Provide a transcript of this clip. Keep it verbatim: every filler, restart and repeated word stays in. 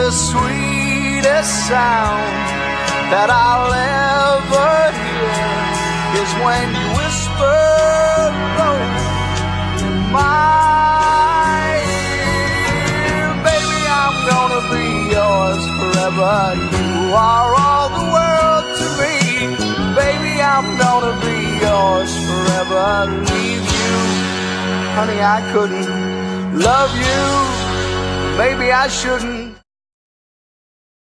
the sweetest sound that I'll ever hear is when you whisper low in my ear. Baby, I'm gonna be yours forever. You are all the world to me. Baby, I'm gonna be yours forever. Leave you, honey, I couldn't love you. Maybe I shouldn't